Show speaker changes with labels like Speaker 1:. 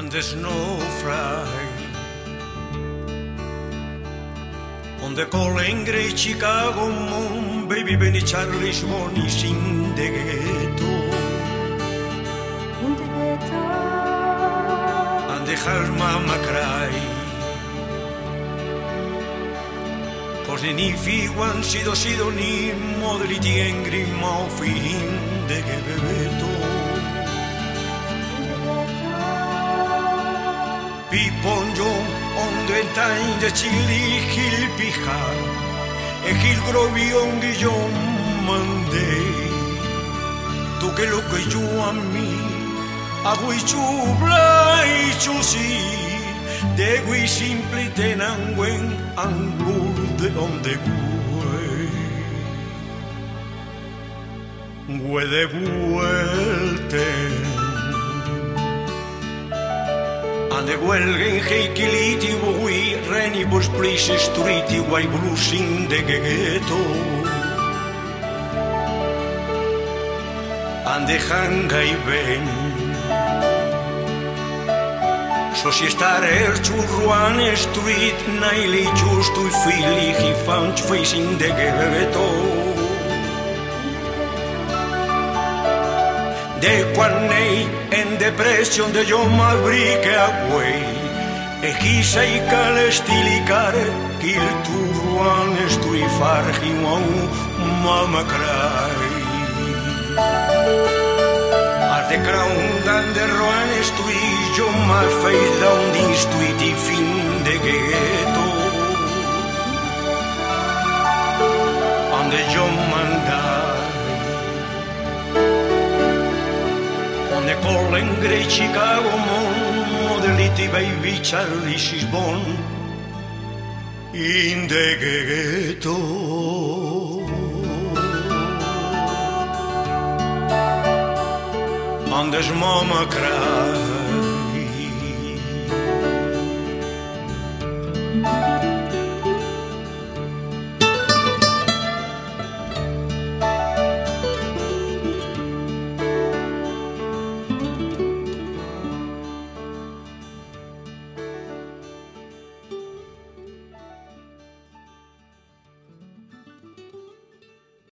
Speaker 1: and the snow fry. On the calling great Chicago moon, baby Benny Charlie's morning in the ghetto.
Speaker 2: In the ghetto.
Speaker 1: And the her mama cry. Cause the nifi one sido ni modliti angry mouth in the ghetto. Piponjo on the time the chili hill pihar e hill grovion guillon Monday. Tu que lo que yo a mí hago y chubla y chusi de gui simple tenan wen angur de donde güe de vuelte. And the Welgen Heikiliti Bui Renibus Place Street Why Blues in the ghetto. And the Hangai Ben So si starter to Ruan Street Naili just to feel he found facing the ghetto. De Quarney en depresión de John Maverick away. E quisa y calestilicare qu'il turuan estui fargi wau mama cry. As the crown dan de roan estui John my face down the street y fin de ghetto. And the John man died. The calling great Chicago moon, the little baby Charlie is born in the ghetto. And his mama cried.